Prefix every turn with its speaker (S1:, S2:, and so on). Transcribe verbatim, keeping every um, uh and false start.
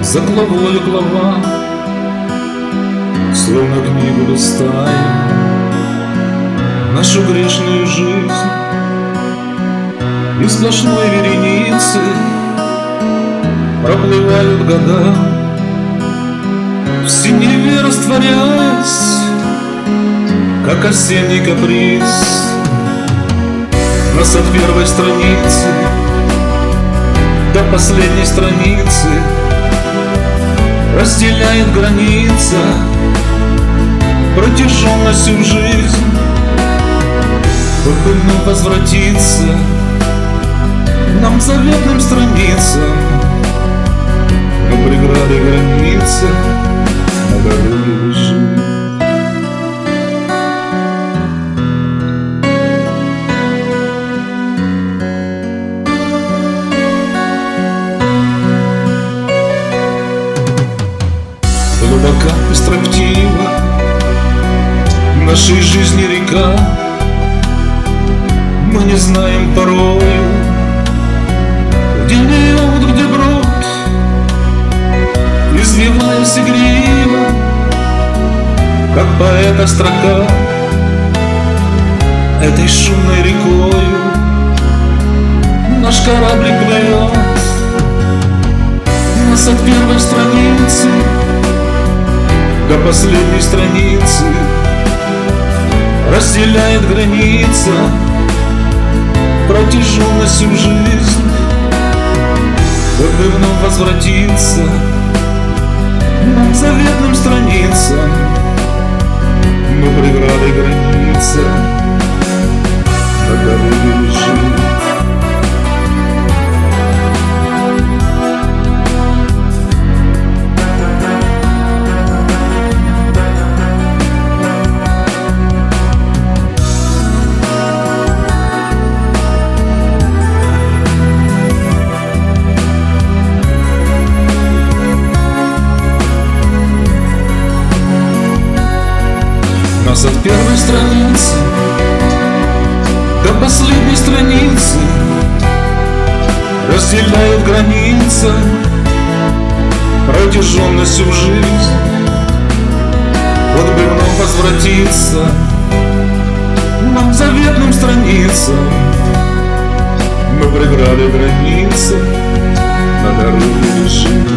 S1: За главою глава, словно книгу листаем нашу грешную жизнь, и сплошной вереницы проплывают года, в синеве растворяясь, как осенний каприз. Нас от первой страницы до последней страницы разделяет граница протяженностью в жизнь. Только вновь возвратиться нам заветным страницам, но преграды границы на дороге лежит. Глубока и строптива нашей жизни река, мы не знаем порою, где лед, где брод, извиваясь игриво, как поэта строка, этой шумной рекою наш кораблик плывет. Нас от первой страницы до последней страницы разделяет граница протяженностью в жизнь. Как бы вновь возвратиться нам заветным страницам, но преграды граница на дороге лежит. Нас от первой страницы до последней страницы разделяет граница протяженностью в жизнь. Вот бы вновь возвратиться нам заветным страницам, мы преграды границы на дороге лежит.